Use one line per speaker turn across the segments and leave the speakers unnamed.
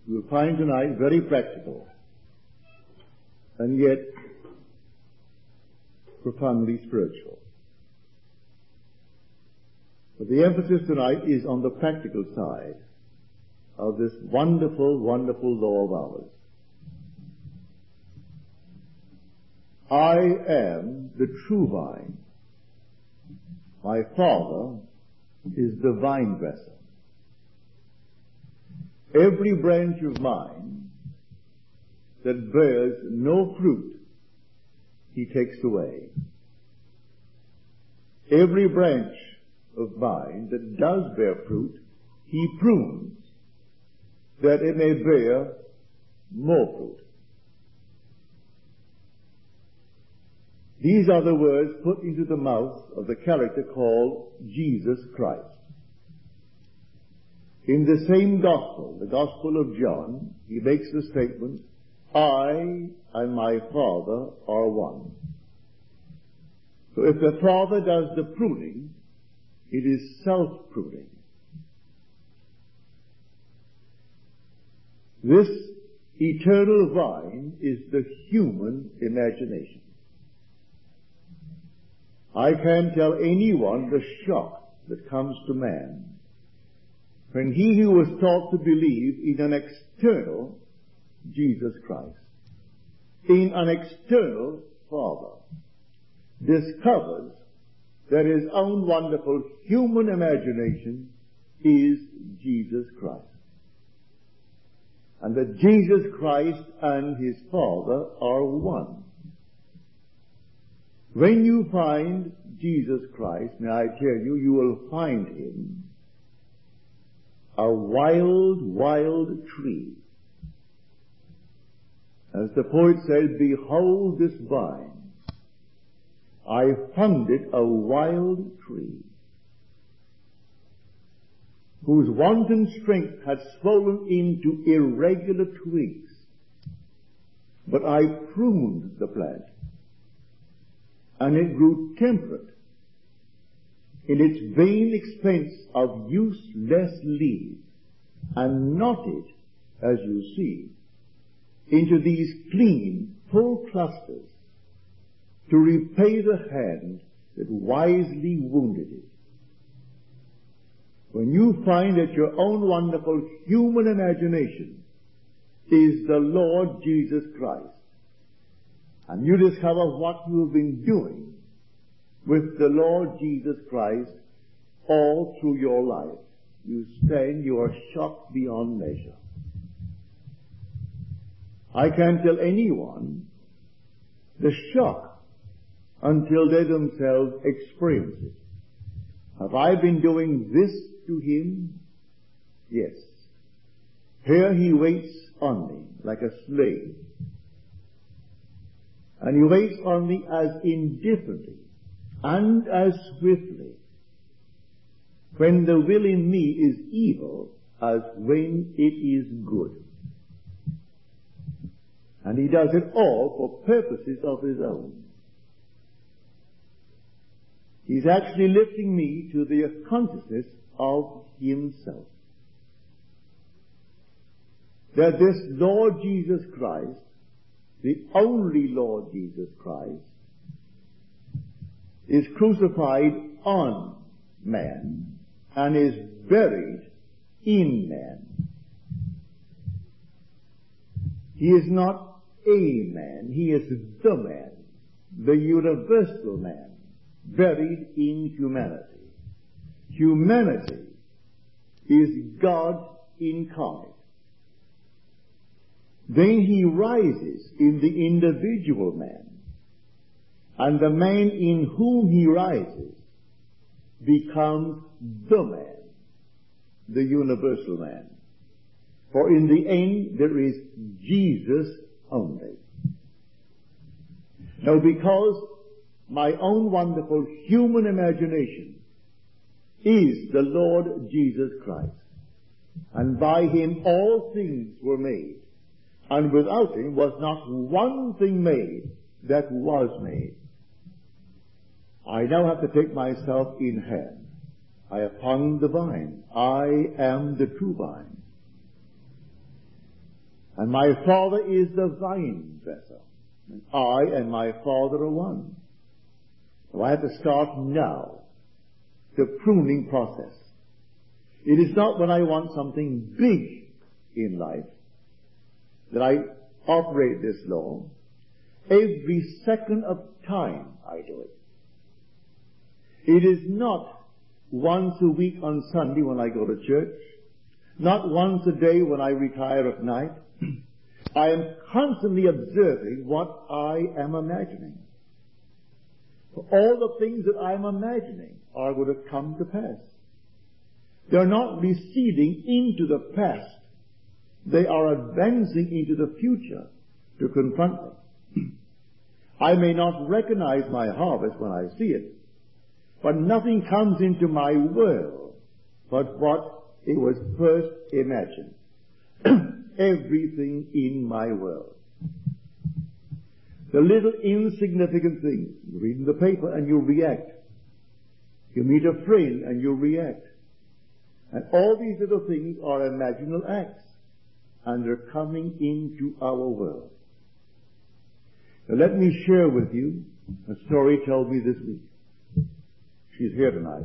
you'll find tonight very practical and yet profoundly spiritual. But the emphasis tonight is on the practical side of this wonderful, wonderful law of ours. I am the true vine. My Father is the vine dresser. Every branch of mine that bears no fruit, he takes away. Every branch of mine that does bear fruit, he prunes, that it may bear more fruit. These are the words put into the mouth of the character called Jesus Christ. In the same gospel, the Gospel of John, he makes the statement, I and my Father are one. So if the Father does the pruning, it is self-pruning. This eternal vine is the human imagination. I can't tell anyone the shock that comes to man when he who was taught to believe in an external Jesus Christ, in an external Father, discovers that his own wonderful human imagination is Jesus Christ, and that Jesus Christ and his Father are one. When you find Jesus Christ, may I tell you, you will find him a wild, wild tree. As the poet said, behold this vine. I found it a wild tree, whose wanton strength had swollen into irregular twigs. But I pruned the plant, and it grew temperate in its vain expense of useless leaves, and knotted, as you see, into these clean, full clusters, to repay the hand that wisely wounded it. When you find that your own wonderful human imagination is the Lord Jesus Christ, and you discover what you have been doing with the Lord Jesus Christ all through your life, you are shocked beyond measure. I can't tell anyone the shock until they themselves experience it. Have I been doing this to him? Yes. Here he waits on me like a slave. And he waits on me as indifferently and as swiftly when the will in me is evil as when it is good. And he does it all for purposes of his own. He's actually lifting me to the consciousness of himself. That this Lord Jesus Christ, the only Lord Jesus Christ, is crucified on man and is buried in man. He is not a man, he is the man, the universal man, buried in humanity. Humanity is God incarnate. Then he rises in the individual man, and the man in whom he rises becomes the man, the universal man. For in the end there is Jesus only. Now, because my own wonderful human imagination is the Lord Jesus Christ, and by him all things were made, and without him was not one thing made that was made, I now have to take myself in hand. I have hung the vine. I am the true vine. And my Father is the vine dresser. And I and my Father are one. So I have to start now the pruning process. It is not when I want something big in life that I operate this law. Every second of time I do it. It is not once a week on Sunday when I go to church, not once a day when I retire at night. I am constantly observing what I am imagining. For all the things that I am imagining are going to come to pass. They are not receding into the past. They are advancing into the future to confront me. I may not recognize my harvest when I see it, but nothing comes into my world but what it was first imagined. Everything in my world. The little insignificant things. You read in the paper and you react. You meet a friend and you react. And all these little things are imaginal acts, and they're coming into our world. Now let me share with you a story told me this week. She's here tonight.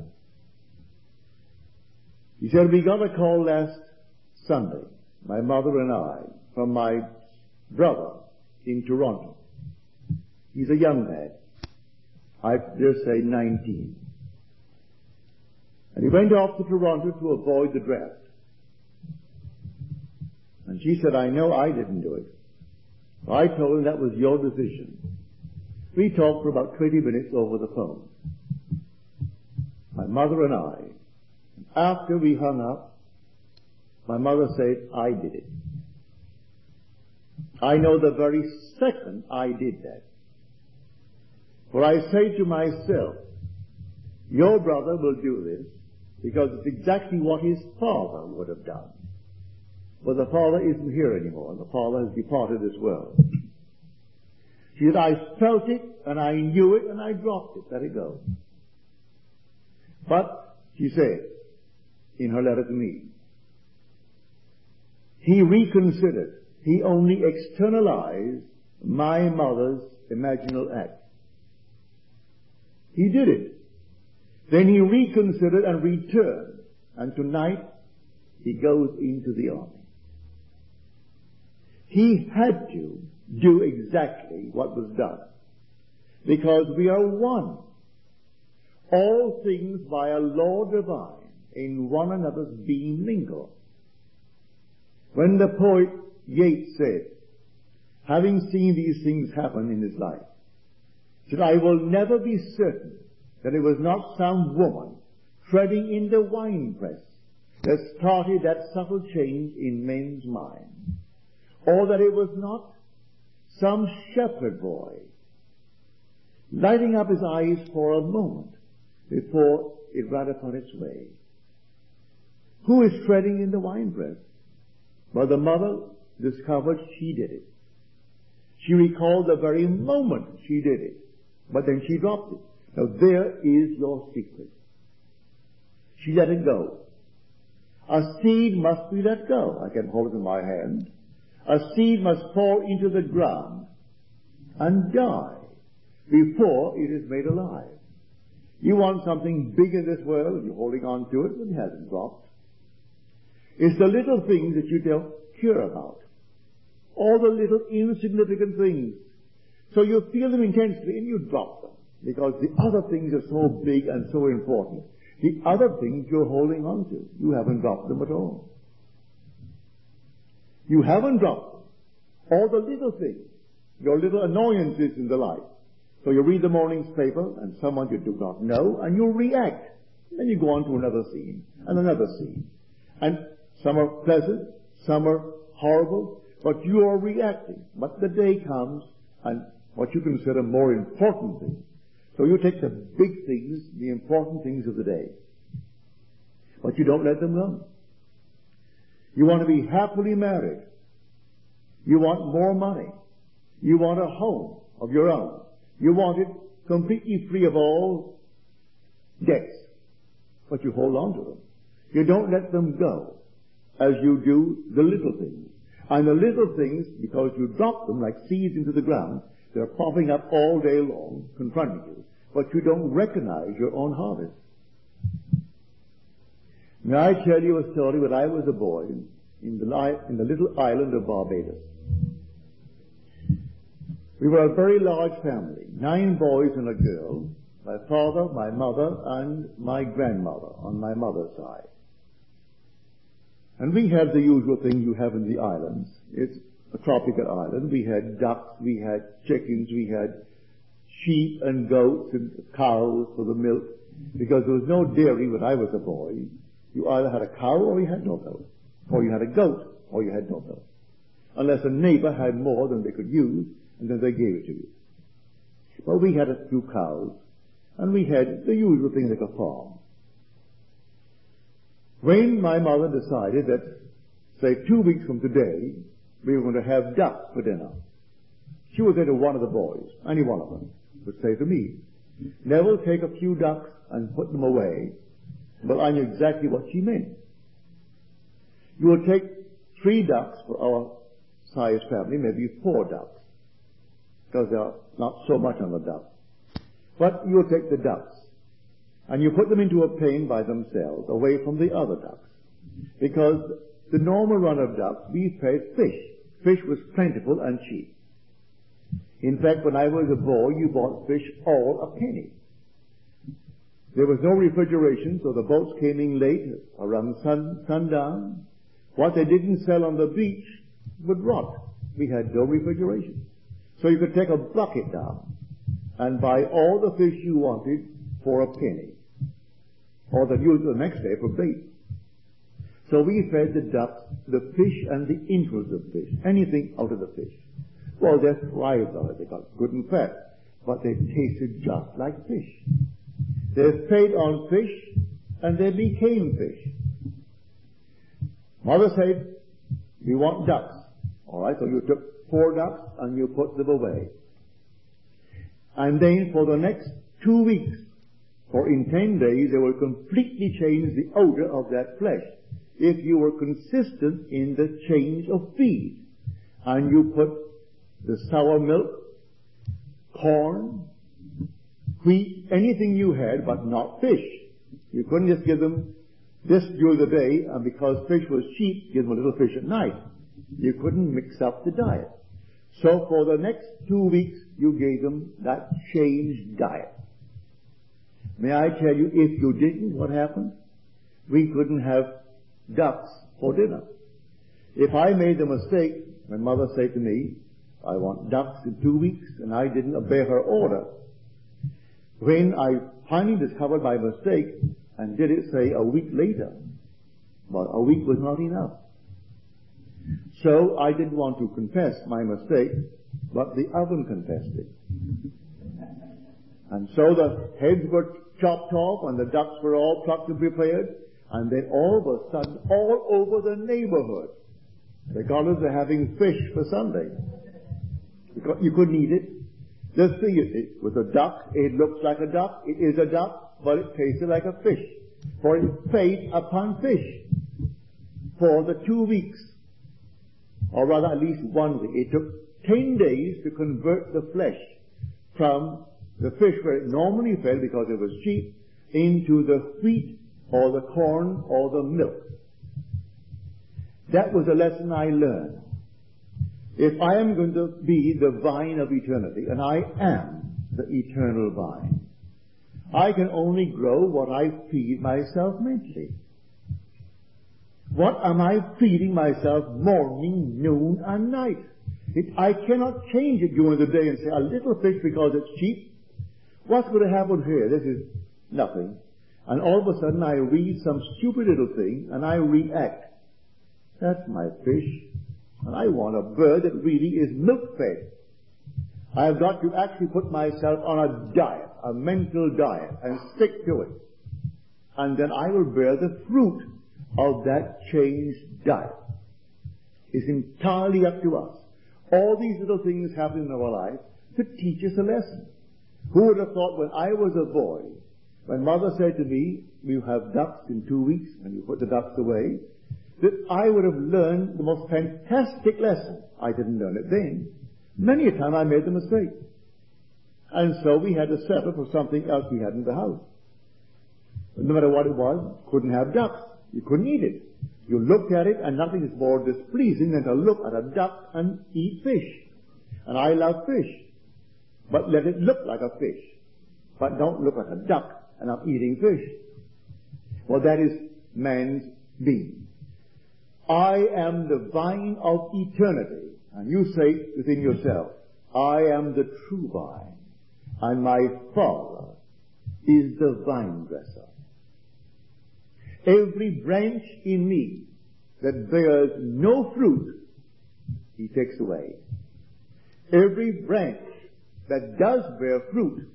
She said, we got a call last Sunday, my mother and I, from my brother in Toronto. He's a young man. I dare say 19. And he went off to Toronto to avoid the draft. And she said, I know I didn't do it. I told him that was your decision. We talked for about 20 minutes over the phone. My mother and I. After we hung up, my mother said, I did it. I know the very second I did that. For I say to myself, your brother will do this because it's exactly what his father would have done. But the father isn't here anymore. The father has departed this world. She said, I felt it and I knew it and I dropped it. Let it go. But, she said, in her letter to me, he reconsidered. He only externalized my mother's imaginal act. He did it. Then he reconsidered and returned. And tonight, he goes into the army. He had to do exactly what was done. Because we are one. All things by a law divine in one another's being mingled. When the poet Yeats said, having seen these things happen in his life, said, I will never be certain that it was not some woman treading in the winepress that started that subtle change in men's minds, or that it was not some shepherd boy lighting up his eyes for a moment before it ran upon its way. Who is treading in the winepress? Well, the mother discovered she did it. She recalled the very moment she did it, but then she dropped it. Now there is your secret. She let it go. A seed must be let go. I can hold it in my hand. A seed must fall into the ground and die before it is made alive. You want something big in this world, and you're holding on to it, but it hasn't dropped. It's the little things that you don't care about. All the little insignificant things. So you feel them intensely and you drop them. Because the other things are so big and so important. The other things you're holding on to, you haven't dropped them at all. You haven't dropped them. All the little things, your little annoyances in the life. So you read the morning's paper and someone you do not know and you react. Then you go on to another scene and another scene. And some are pleasant, some are horrible, but you are reacting. But the day comes and what you consider more important things. So you take the big things, the important things of the day. But you don't let them go. You want to be happily married. You want more money. You want a home of your own. You want it completely free of all debts. But you hold on to them. You don't let them go as you do the little things. And the little things, because you drop them like seeds into the ground, they're popping up all day long, confronting you. But you don't recognize your own harvest. May I tell you a story when I was a boy in the little island of Barbados. We were a very large family, 9 boys and a girl, my father, my mother, and my grandmother on my mother's side. And we had the usual thing you have in the islands. It's a tropical island. We had ducks, we had chickens, we had sheep and goats and cows for the milk. Because there was no dairy when I was a boy. You either had a cow or you had no milk. Or you had a goat or you had no milk. Unless a neighbor had more than they could use, and then they gave it to you. But we had a few cows, and we had the usual thing like a farm. When my mother decided that, say, 2 weeks from today, we were going to have ducks for dinner, she would say to one of the boys, any one of them, would say to me, Neville, take a few ducks and put them away. Well, I knew exactly what she meant. You will take 3 ducks for our size family, maybe 4 ducks, because there are not so much on the duck. But you will take the ducks, and you put them into a pen by themselves, away from the other ducks. Because the normal run of ducks, we fed fish. Fish was plentiful and cheap. In fact, when I was a boy, you bought fish all a penny. There was no refrigeration, so the boats came in late, around sundown. What they didn't sell on the beach would rot. We had no refrigeration. So you could take a bucket down and buy all the fish you wanted for a penny. Or they'd use it the next day for bait. So we fed the ducks, the fish and the interest of fish. Anything out of the fish. Well, they thrived on it. They got good and fat. But they tasted just like fish. They fed on fish and they became fish. Mother said, we want ducks. Alright, so you took 4 ducks and you put them away. And then for the next 2 weeks, or in 10 days, they will completely change the odor of that flesh. If you were consistent in the change of feed, and you put the sour milk, corn, wheat, anything you had, but not fish. You couldn't just give them this during the day, and because fish was cheap, give them a little fish at night. You couldn't mix up the diet. So for the next 2 weeks, you gave them that changed diet. May I tell you, if you didn't, what happened? We couldn't have ducks for dinner. If I made the mistake, my mother said to me, I want ducks in 2 weeks, and I didn't obey her order. When I finally discovered my mistake and did it, say, a week later, well, a week was not enough. So I didn't want to confess my mistake, but the oven confessed it. And so the heads were chopped off and the ducks were all plucked and prepared, and then all of a sudden, all over the neighborhood, they got us having fish for Sunday. Because you couldn't eat it. Just think it was a duck, it looks like a duck, it is a duck, but it tasted like a fish. For it fed upon fish for the 2 weeks. Or rather, at least 1 week. It took 10 days to convert the flesh from the fish where it normally fed because it was cheap into the wheat or the corn or the milk. That was a lesson I learned. If I am going to be the vine of eternity, and I am the eternal vine, I can only grow what I feed myself mentally. What am I feeding myself morning, noon, and night? I cannot change it during the day and say, a little fish because it's cheap. What's going to happen here? This is nothing. And all of a sudden I read some stupid little thing and I react. That's my fish. And I want a bird that really is milk-fed. I have got to actually put myself on a diet, a mental diet, and stick to it. And then I will bear the fruit of that changed diet. It's entirely up to us. All these little things happen in our life to teach us a lesson. Who would have thought when I was a boy, when mother said to me, you have ducks in 2 weeks, and you put the ducks away, that I would have learned the most fantastic lesson. I didn't learn it then. Many a time I made the mistake. And so we had to settle for something else we had in the house. No matter what it was, couldn't have ducks. You couldn't eat it. You looked at it, and nothing is more displeasing than to look at a duck and eat fish. And I love fish. But let it look like a fish. But don't look like a duck and I'm eating fish. Well, that is man's being. I am the vine of eternity. And you say within yourself, I am the true vine, and my Father is the vine dresser. Every branch in me that bears no fruit, he takes away. Every branch that does bear fruit,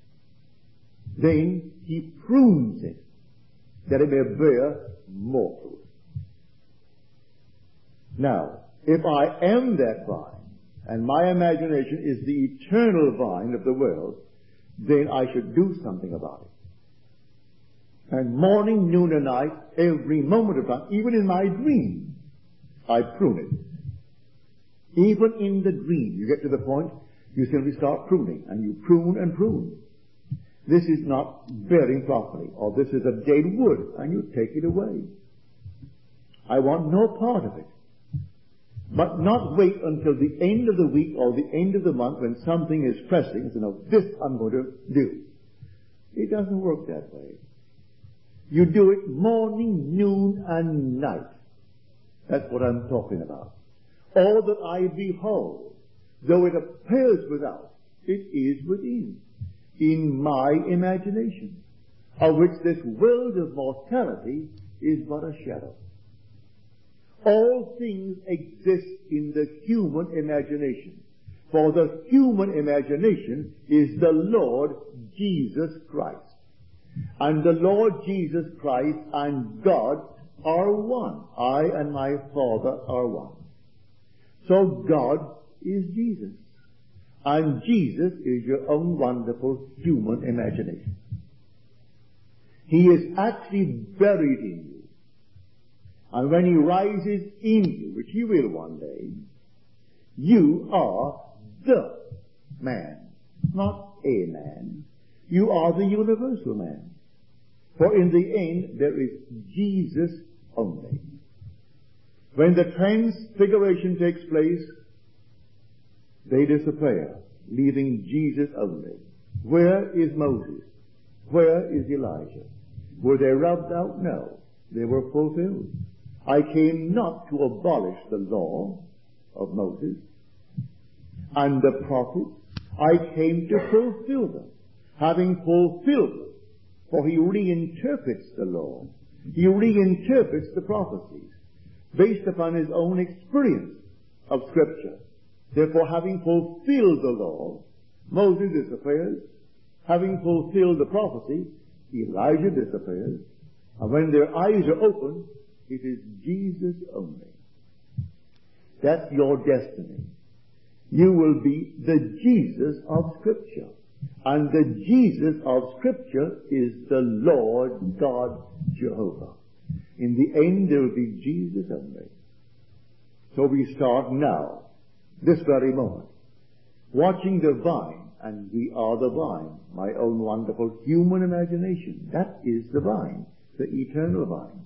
then he prunes it, that it may bear more fruit. Now, if I am that vine, and my imagination is the eternal vine of the world, then I should do something about it. And morning, noon, and night, every moment of time, even in my dream, I prune it. Even in the dream, you get to the point, you simply start pruning, and you prune and prune. This is not bearing properly, or this is a dead wood, and you take it away. I want no part of it. But not wait until the end of the week or the end of the month when something is pressing and say, no, this I'm going to do. It doesn't work that way. You do it morning, noon, and night. That's what I'm talking about. All that I behold, though it appears without, it is within, in my imagination, of which this world of mortality is but a shadow. All things exist in the human imagination. For the human imagination is the Lord Jesus Christ. And the Lord Jesus Christ and God are one. I and my Father are one. So God is Jesus. And Jesus is your own wonderful human imagination. He is actually buried in you. And when he rises in you, which he will one day, you are the man, not a man. You are the universal man. For in the end, there is Jesus only. When the transfiguration takes place, they disappear, leaving Jesus only. Where is Moses? Where is Elijah? Were they rubbed out? No. They were fulfilled. I came not to abolish the law of Moses and the prophets. I came to fulfill them. Having fulfilled them, for he reinterprets the law. He reinterprets the prophecies based upon his own experience of Scripture. Therefore, having fulfilled the law, Moses disappears. Having fulfilled the prophecy, Elijah disappears. And when their eyes are opened, it is Jesus only. That's your destiny. You will be the Jesus of Scripture. And the Jesus of Scripture is the Lord God Jehovah. In the end, there will be Jesus only. So we start now, this very moment, watching the vine, and we are the vine, my own wonderful human imagination. That is the vine, the eternal vine.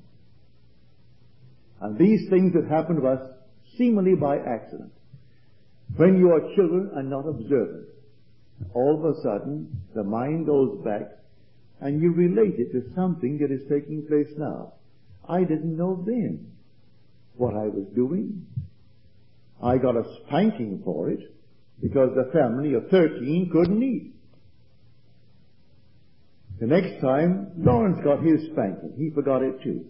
And these things that happen to us seemingly by accident. When you are children and not observant, all of a sudden the mind goes back and you relate it to something that is taking place now. I didn't know then what I was doing. I got a spanking for it because the family of 13 couldn't eat. The next time, Lawrence got his spanking. He forgot it too.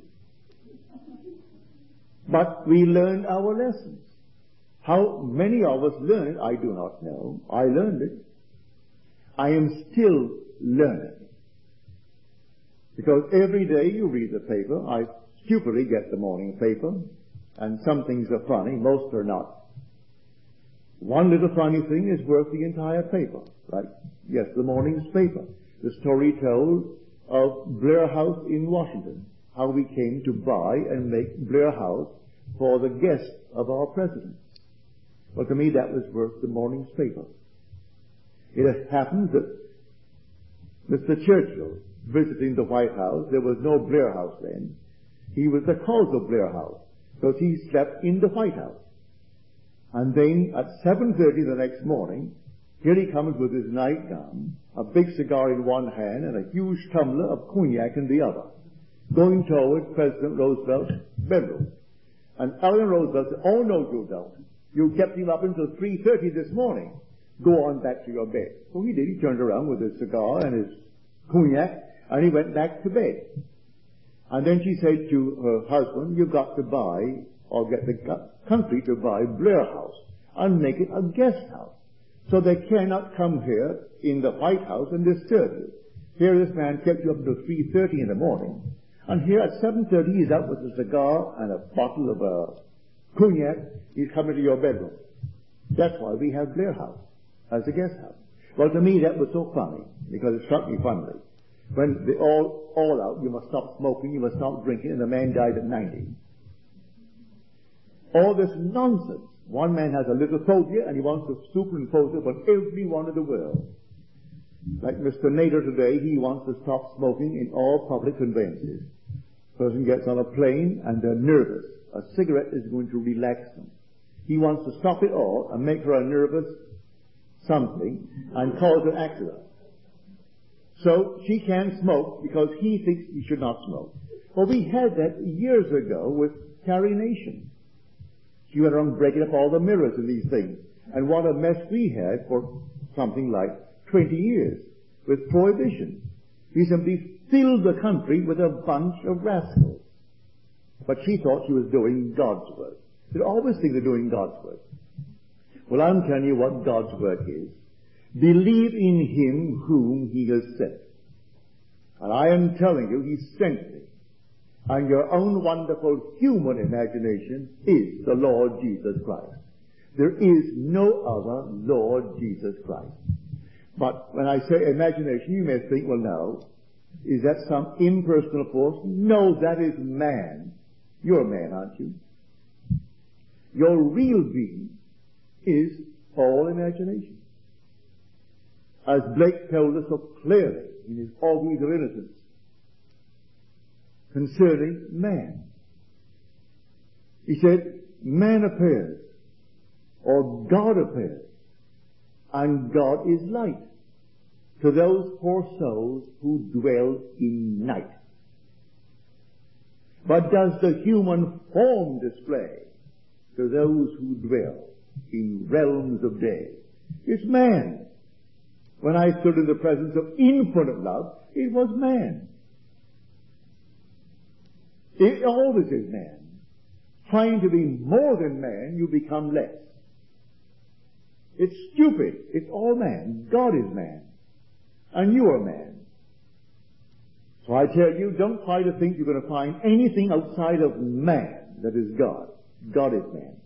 But we learned our lessons. How many of us learn it, I do not know. I learned it. I am still learning. Because every day you read the paper. I stupidly get the morning paper. And some things are funny, most are not. One little funny thing is worth the entire paper. Like, yes, the morning's paper. The story told of Blair House in Washington. how we came to buy and make Blair House for the guests of our president. Well, to me that was worth the morning's paper. It has happened that Mr. Churchill, visiting the White House, there was no Blair House then. He was the cause of Blair House, because he slept in the White House. And then at 7:30 the next morning, here he comes with his nightgown, a big cigar in one hand and a huge tumbler of cognac in the other, going toward President Roosevelt's bedroom. And Eleanor Roosevelt said, "Oh no, you don't. You kept him up until 3:30 this morning. Go on back to your bed." So he did. He turned around with his cigar and his cognac, and he went back to bed. And then she said to her husband, "You've got to buy, or get the country to buy Blair House and make it a guest house, so they cannot come here in the White House and disturb you. Here this man kept you up until 3:30 in the morning, and here at 7:30 he's out with a cigar and a bottle of cognac. He's coming to your bedroom. That's why we have Blair House as a guest house." Well, to me that was so funny, because it struck me funnily. When they all out, you must stop smoking, you must stop drinking, and the man died at 90. All this nonsense. One man has a little phobia, and he wants to superimpose it upon everyone in the world. Like Mr. Nader today, he wants to stop smoking in all public conveyances. Person gets on a plane, and they're nervous. A cigarette is going to relax them. He wants to stop it all and make her a nervous something and cause an accident. So she can't smoke because he thinks he should not smoke. Well, we had that years ago with Carrie Nation. She went around breaking up all the mirrors in these things. And what a mess we had for something like 20 years with prohibition. We simply filled the country with a bunch of rascals. But she thought she was doing God's work. They always think they're doing God's work. Well, I'm telling you what God's work is. Believe in Him whom He has sent. And I am telling you, He sent me. And your own wonderful human imagination is the Lord Jesus Christ. There is no other Lord Jesus Christ. But when I say imagination, you may think, well, no. Is that some impersonal force? No, that is man. You're a man, aren't you? Your real being is all imagination. As Blake told us so clearly in his Auguries of Innocence concerning man. He said, man appears, or God appears, and God is light to those poor souls who dwell in night. But does the human form display to those who dwell in realms of day? It's man. When I stood in the presence of infinite love, it was man. It always is man. Trying to be more than man, you become less. It's stupid. It's all man. God is man. And you are man. So I tell you, don't try to think you're going to find anything outside of man that is God. God is man.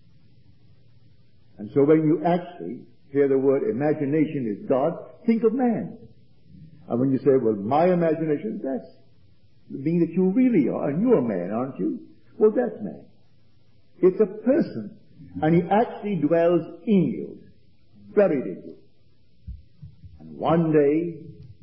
And so when you actually hear the word imagination is God, think of man. And when you say, well, my imagination, that's the being that you really are, and you're a man, aren't you? Well, that's man. It's a person, and he actually dwells in you, buried in you. And one day,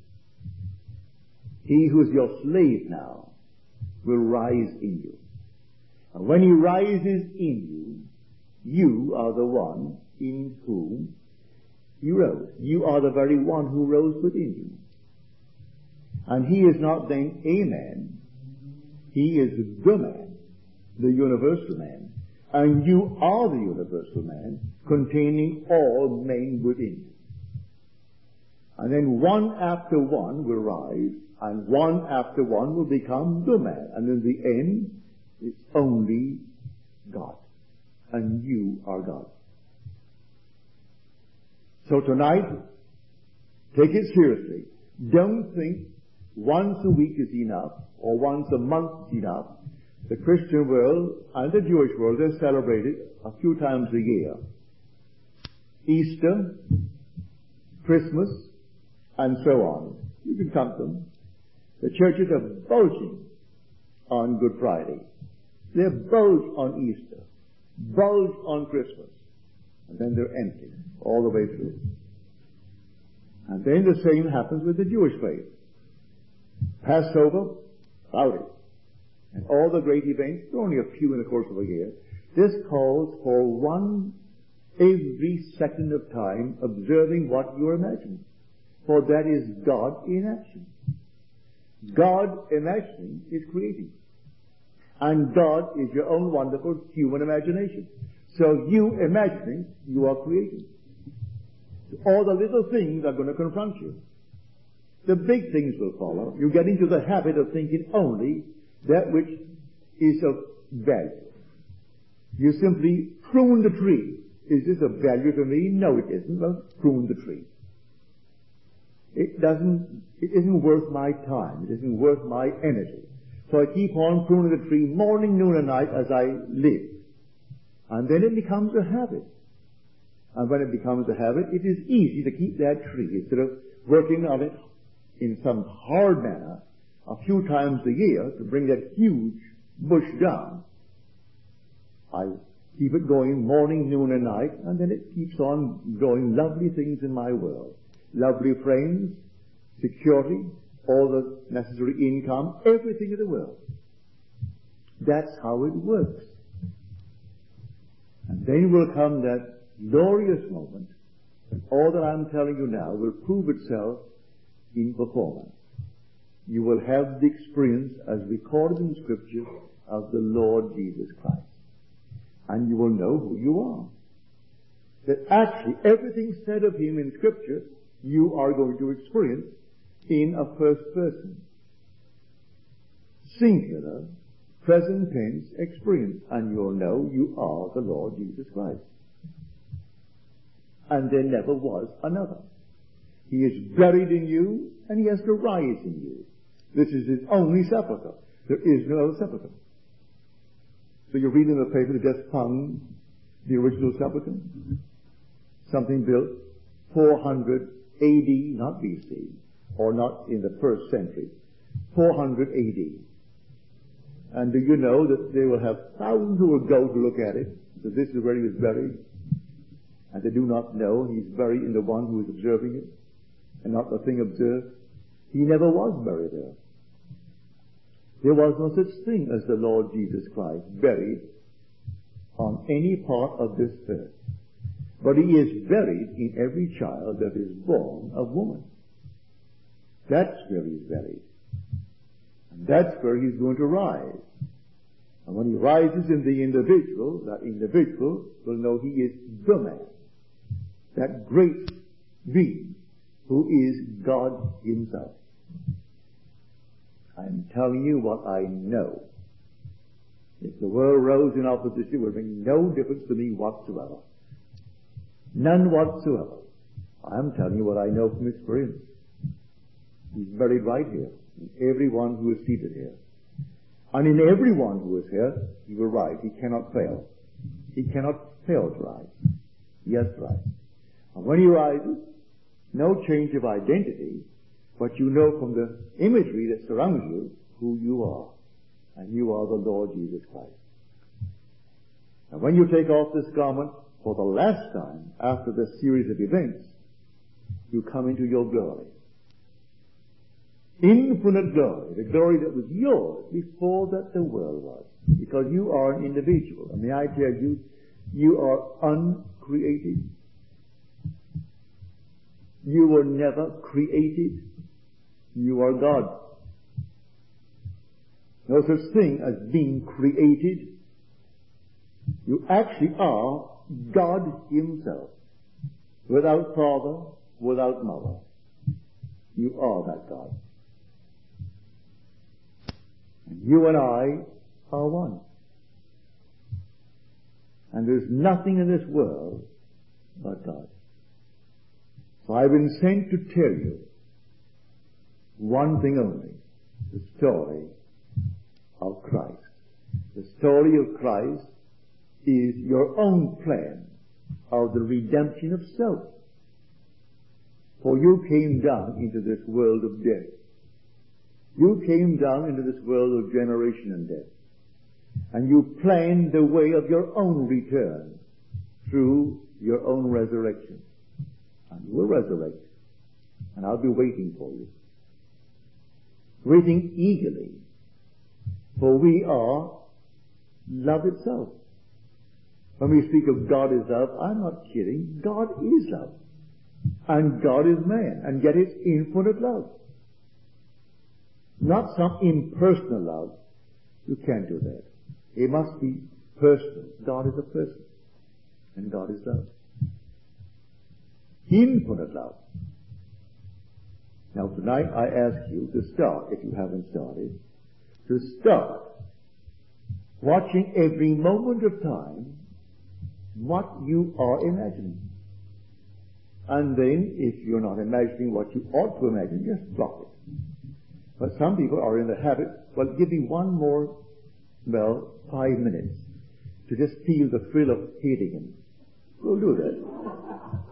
he who is your slave now will rise in you. And when he rises in you, you are the one in whom he rose. You are the very one who rose within you. And he is not then a man. He is the man, the universal man. And you are the universal man, containing all men within you. And then one after one will rise, and one after one will become the man. And in the end, it's only God. And you are God. So tonight, take it seriously. Don't think once a week is enough, or once a month is enough. The Christian world and the Jewish world, they're celebrated a few times a year. Easter, Christmas, and so on. You can count them. The churches are bulging on Good Friday. They're bulged on Easter, bulged on Christmas, and then they're empty all the way through. And then the same happens with the Jewish faith. Passover, crowded. And all the great events, there are only a few in the course of a year. This calls for one every second of time observing what you imagine. For that is God in action. God imagining is creating. And God is your own wonderful human imagination. So you imagining, you are creating. All the little things are going to confront you. The big things will follow. You get into the habit of thinking only that which is of value. You simply prune the tree. Is this of value to me? No, it isn't. Well, prune the tree. It isn't worth my time. It isn't worth my energy. So I keep on pruning the tree morning, noon, and night as I live. And then it becomes a habit. And when it becomes a habit, it is easy to keep that tree instead of working on it in some hard manner a few times a year to bring that huge bush down. I keep it going morning, noon, and night, and then it keeps on growing lovely things in my world. Lovely friends, security, all the necessary income, everything in the world. That's how it works. And then will come that glorious moment when all that I'm telling you now will prove itself in performance. You will have the experience as recorded in Scripture of the Lord Jesus Christ. And you will know who you are. That actually everything said of Him in Scripture, you are going to experience in a first person. Singular, present tense experience. And you'll know you are the Lord Jesus Christ. And there never was another. He is buried in you, and He has to rise in you. This is His only sepulchre. There is no other sepulchre. So you read in the paper they just found the original sepulchre. Something built 400 A.D., not B.C., or not in the first century, 400 A.D. And do you know that they will have thousands who will go to look at it, because this is where He was buried, and they do not know He's buried in the one who is observing it, and not the thing observed. He never was buried there. There was no such thing as the Lord Jesus Christ buried on any part of this earth. But He is buried in every child that is born of woman. That's where He's buried. And that's where He's going to rise. And when He rises in the individual, that individual will know He is the man. That great being who is God Himself. I'm telling you what I know. If the world rose in opposition, it would make no difference to me whatsoever. None whatsoever. I'm telling you what I know from experience. He's buried right here, in everyone who is seated here. And in everyone who is here, He will rise. He cannot fail. He cannot fail to rise. He has to rise. And when He rises, no change of identity, but you know from the imagery that surrounds you who you are. And you are the Lord Jesus Christ. And when you take off this garment for the last time after this series of events, you come into your glory. Infinite glory, the glory that was yours before that the world was. Because you are an individual. And may I tell you, you are uncreated. You were never created. You are God. No such thing as being created. You actually are God Himself. Without father, without mother. You are that God. And you and I are one. And there's nothing in this world but God. So I've been sent to tell you one thing only, the story of Christ. The story of Christ is your own plan of the redemption of self. For you came down into this world of death. You came down into this world of generation and death. And you planned the way of your own return through your own resurrection. And you will resurrect. And I'll be waiting for you. Waiting eagerly. For we are love itself. When we speak of God is love, I'm not kidding. God is love. And God is man. And yet it's infinite love. Not some impersonal love. You can't do that. It must be personal. God is a person. And God is love. Infinite love. Now tonight I ask you to start, if you haven't started, to start watching every moment of time what you are imagining. And then, if you're not imagining what you ought to imagine, just drop it. But some people are in the habit, well, give me one more, 5 minutes to just feel the thrill of hating him. We'll do that.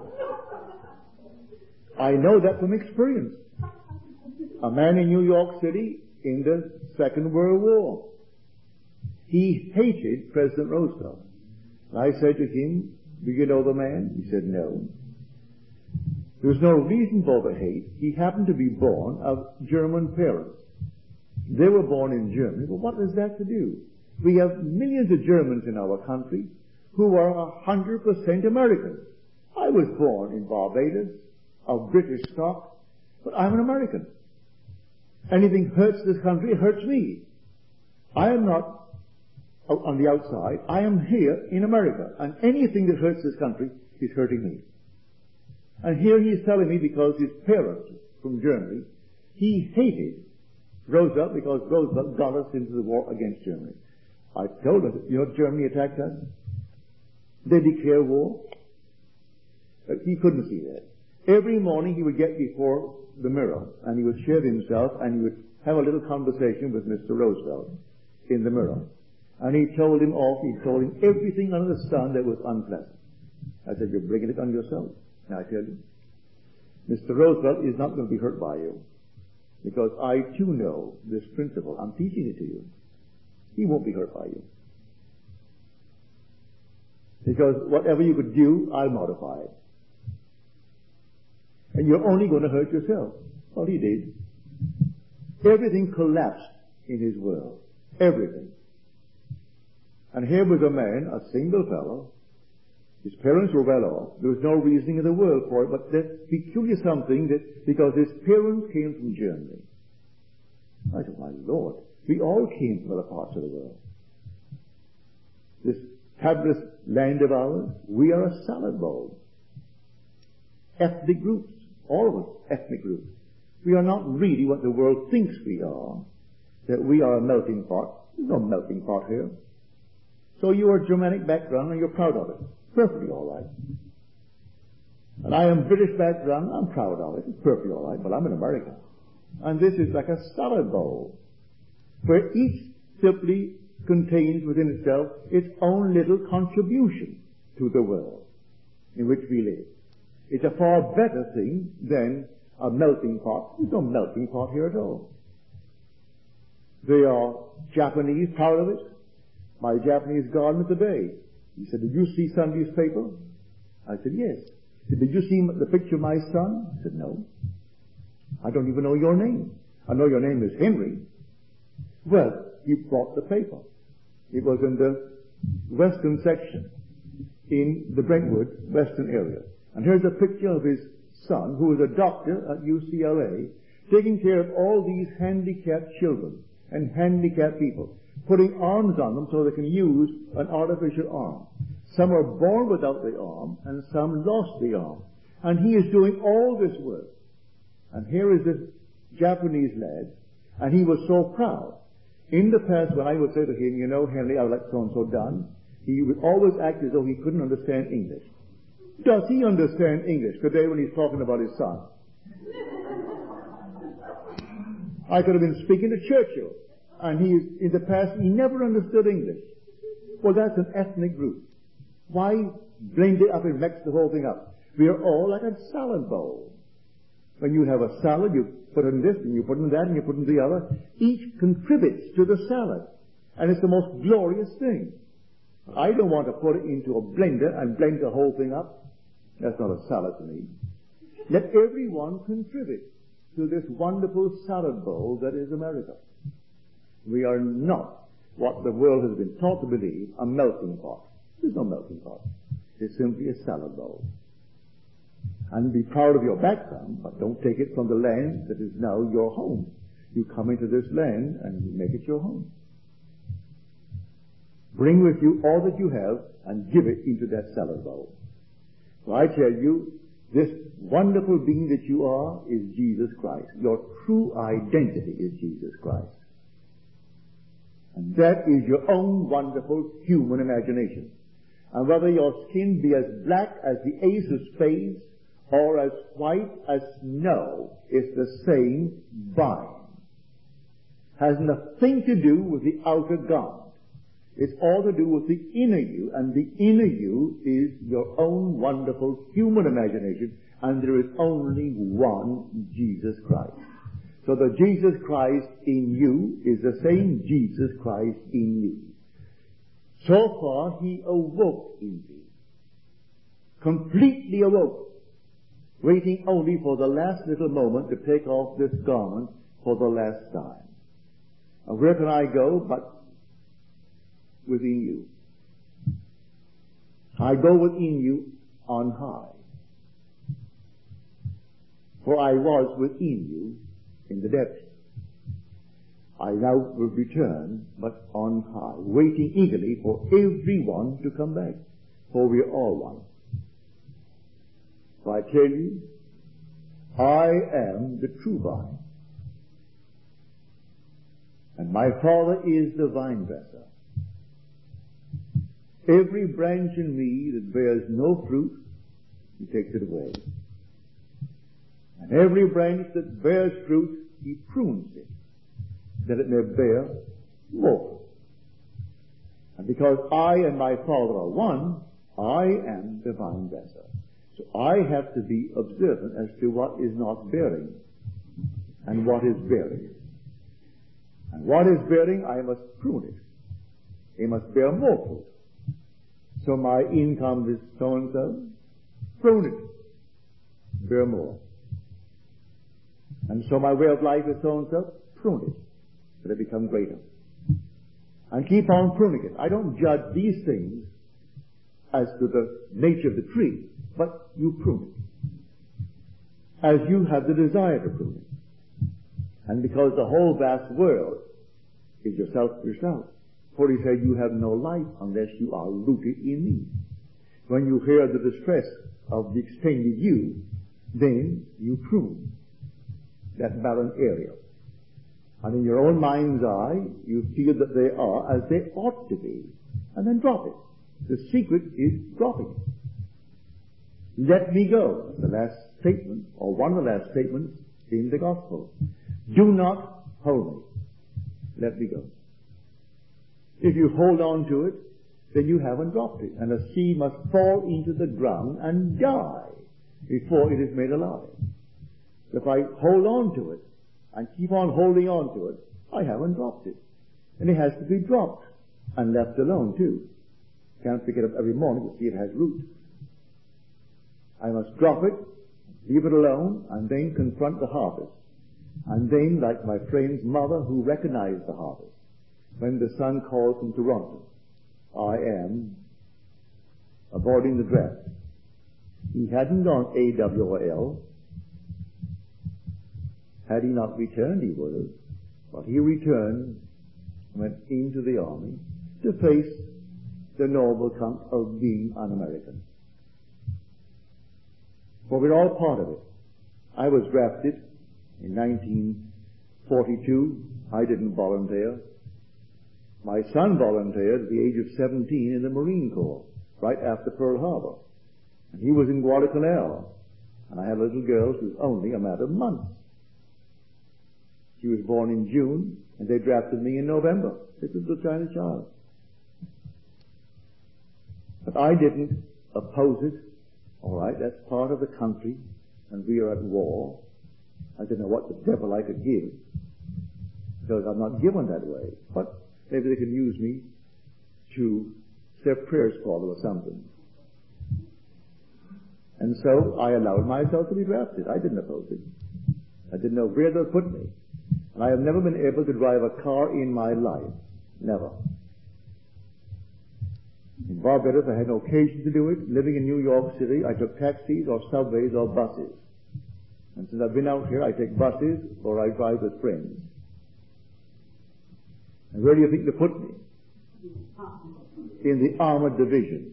I know that from experience. A man in New York City in the Second World War. He hated President Roosevelt. And I said to him, do you know the man? He said, no. There was no reason for the hate. He happened to be born of German parents. They were born in Germany, but what does that to do? We have millions of Germans in our country who are 100% American. I was born in Barbados, of British stock, but I'm an American. Anything hurts this country, it hurts me. I am not on the outside. I am here in America, and anything that hurts this country is hurting me. And here he's telling me because his parents from Germany, he hated Roosevelt because Roosevelt got us into the war against Germany. I told him, you know, Germany attacked us. They declared war. But he couldn't see that. Every morning he would get before the mirror and he would shave himself and he would have a little conversation with Mr. Roosevelt in the mirror. And he told him everything under the sun that was unpleasant. I said, you're bringing it on yourself. Now I tell you, Mr. Roosevelt is not going to be hurt by you. Because I too know this principle. I'm teaching it to you. He won't be hurt by you. Because whatever you could do, I'll modify it. And you're only going to hurt yourself. Well, he did. Everything collapsed in his world. Everything. And here was a man, a single fellow. His parents were well off. There was no reasoning in the world for it, but that peculiar something that, because his parents came from Germany. I said, my Lord, we all came from other parts of the world. This fabulous land of ours, we are a salad bowl. Ethnic groups, all of us ethnic groups. We are not really what the world thinks we are, that we are a melting pot. There's no melting pot here. So you are Germanic background and you're proud of it. Perfectly all right. And I am British background, I'm proud of it. It's perfectly all right, but I'm an American. And this is like a salad bowl, where each simply contains within itself its own little contribution to the world in which we live. It's a far better thing than a melting pot. There's no melting pot here at all. They are Japanese, proud of it. My Japanese gardener today, he said, did you see Sunday's paper? I said, yes. He said, did you see the picture of my son? I said, no. I don't even know your name. I know your name is Henry. Well, he brought the paper. It was in the western section, in the Brentwood western area. And here's a picture of his son, who is a doctor at UCLA, taking care of all these handicapped children and handicapped people, putting arms on them so they can use an artificial arm. Some are born without the arm, and some lost the arm. And he is doing all this work. And here is this Japanese lad, and he was so proud. In the past, when I would say to him, you know, Henry, I would like so-and-so done, he would always act as though he couldn't understand English. Does he understand English today when he's talking about his son? I could have been speaking to Churchill, and in the past, he never understood English. Well, that's an ethnic group. Why blend it up and mix the whole thing up? We are all like a salad bowl. When you have a salad, you put in this, and you put in that, and you put in the other. Each contributes to the salad. And it's the most glorious thing. I don't want to put it into a blender and blend the whole thing up. That's not a salad to me. Let everyone contribute to this wonderful salad bowl that is America. We are not what the world has been taught to believe, a melting pot. There's no melting pot. It's simply a salad bowl. And be proud of your background, but don't take it from the land that is now your home. You come into this land and you make it your home. Bring with you all that you have and give it into that salad bowl. So I tell you, this wonderful being that you are is Jesus Christ. Your true identity is Jesus Christ. And that is your own wonderful human imagination. And whether your skin be as black as the ace of spades or as white as snow, it's the same vine. Has nothing to do with the outer garment. It's all to do with the inner you, and the inner you is your own wonderful human imagination, and there is only one Jesus Christ. So the Jesus Christ in you is the same Jesus Christ in you. So far, he awoke in thee. Completely awoke. Waiting only for the last little moment to take off this garment for the last time. And where can I go but within you? I go within you on high. For I was within you in the depths. I now will return, but on high, waiting eagerly for everyone to come back, for we are all one. So I tell you, I am the true vine, and my Father is the vine dresser. Every branch in me that bears no fruit, he takes it away. And every branch that bears fruit, he prunes it, that it may bear more. And because I and my Father are one, I am the vine dresser. So I have to be observant as to what is not bearing and what is bearing. And what is bearing, I must prune it. It must bear more fruit. So my income is so-and-so, prune it, bear more. And so my way of life is so-and-so, prune it, that it become greater. And keep on pruning it. I don't judge these things as to the nature of the tree, but you prune it, as you have the desire to prune it. And because the whole vast world is yourself. For he said, you have no life unless you are rooted in me. When you hear the distress of the extended you, then you prune that barren area. And in your own mind's eye, you feel that they are as they ought to be, and then drop it. The secret is dropping it. Let me go. The last statement, or one of the last statements in the gospel. Do not hold me. Let me go. If you hold on to it, then you haven't dropped it. And a seed must fall into the ground and die before it is made alive. If I hold on to it and keep on holding on to it, I haven't dropped it. And it has to be dropped and left alone too. Can't pick it up every morning to see it has root. I must drop it, leave it alone, and then confront the harvest. And then, like my friend's mother who recognized the harvest, when the son called from Toronto, I am avoiding the draft. He hadn't gone AWOL. Had he not returned, he would have. But he returned, went into the army to face the noble count of being an American. For we're all part of it. I was drafted in 1942. I didn't volunteer. My son volunteered at the age of 17 in the Marine Corps, right after Pearl Harbor. And he was in Guadalcanal. And I had a little girl who was only a matter of months. She was born in June, and they drafted me in November. This was the China child. But I didn't oppose it. All right, that's part of the country, and we are at war. I didn't know what the devil I could give, because I'm not given that way. But maybe they could use me to say prayers for them or something. And so I allowed myself to be drafted. I didn't oppose it. I didn't know where they'll put me. And I have never been able to drive a car in my life. Never. In Barbados, I had no occasion to do it. Living in New York City, I took taxis or subways or buses. And since I've been out here, I take buses or I drive with friends. And where do you think they put me? In the armored division.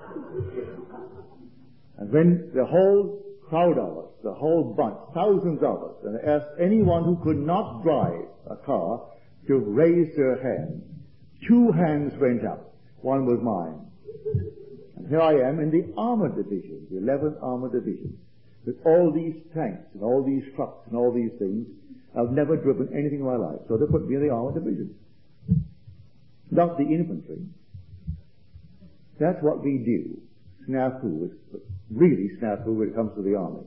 And when the whole crowd of us, the whole bunch, thousands of us, and I asked anyone who could not drive a car to raise their hand, 2 hands went up. One was mine. And here I am in the armored division, the 11th armored division, with all these tanks and all these trucks and all these things. I've never driven anything in my life, so they put me in the armored division. Not the infantry. That's what we do. Snafu. It's really snafu when it comes to the army.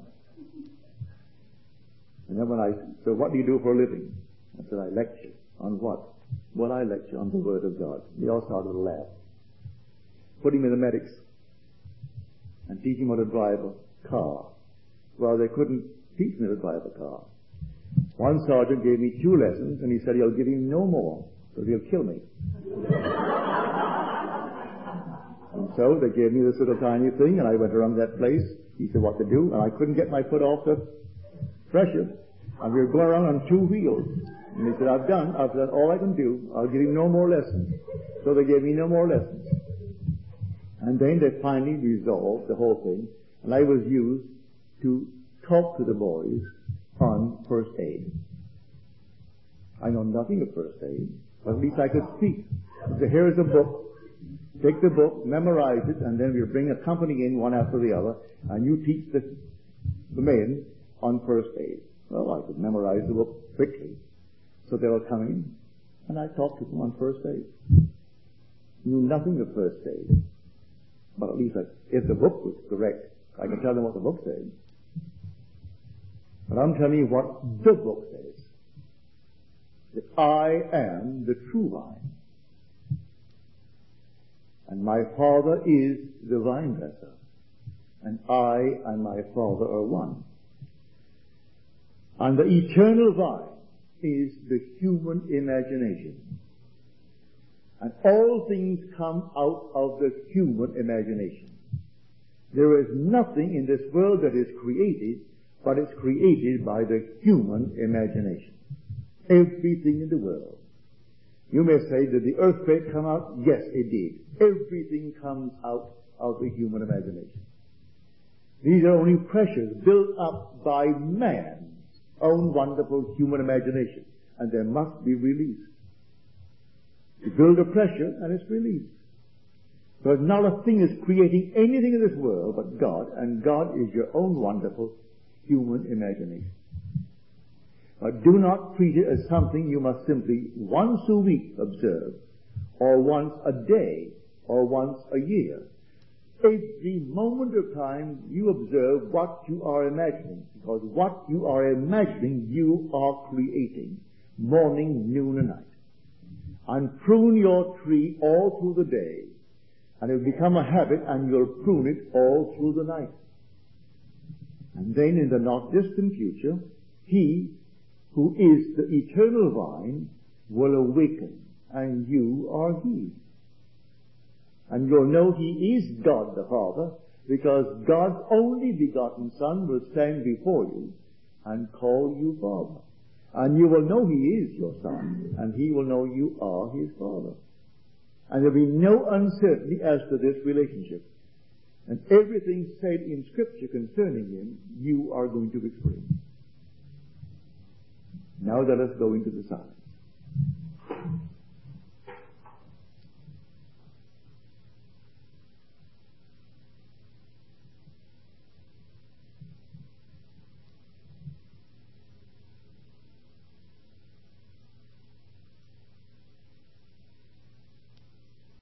And then when I said, so what do you do for a living? I said, I lecture. On what? Well, I lecture on the Word of God. They all started to laugh. Put him in the medics and teach him how to drive a car. Well, they couldn't teach me to drive a car. One sergeant gave me 2 lessons, and he said he'll give him no more, because he'll kill me. And so they gave me this little tiny thing, and I went around that place. He said what to do, and I couldn't get my foot off the pressure. And we were going around on 2 wheels. And he said, I've done all I can do. I'll give him no more lessons. So they gave me no more lessons. And then they finally resolved the whole thing, and I was used to talk to the boys on first aid. I know nothing of first aid, but at least I could speak. So here's a book. Take the book, memorize it, and then we'll bring a company in one after the other, and you teach the men on first aid. Well, I could memorize the book quickly. So they were coming, and I talked to them on first aid. Knew nothing of first aid. But at least if the book was correct, I could tell them what the book said. But I'm telling you what the book says. That I am the true vine. And my Father is the vine dresser. And I and my Father are one. And the eternal vine is the human imagination. And all things come out of the human imagination. There is nothing in this world that is created, but it's created by the human imagination. Everything in the world. You may say, did the earthquake come out? Yes, it did. Everything comes out of the human imagination. These are only pressures built up by man's own wonderful human imagination, and they must be released. You build a pressure, and it's released. Because not a thing is creating anything in this world but God, and God is your own wonderful human imagination. But do not treat it as something you must simply once a week observe, or once a day, or once a year. Every moment of time you observe what you are imagining, because what you are imagining you are creating, morning, noon, and night. And prune your tree all through the day, and it will become a habit, and you'll prune it all through the night. And then in the not distant future, He who is the eternal vine will awaken, and you are He. And you'll know He is God the Father, because God's only begotten Son will stand before you and call you Father. And you will know He is your Son, and He will know you are His Father. And there'll be no uncertainty as to this relationship. And everything said in Scripture concerning Him, you are going to experience. Now let us go into the sign.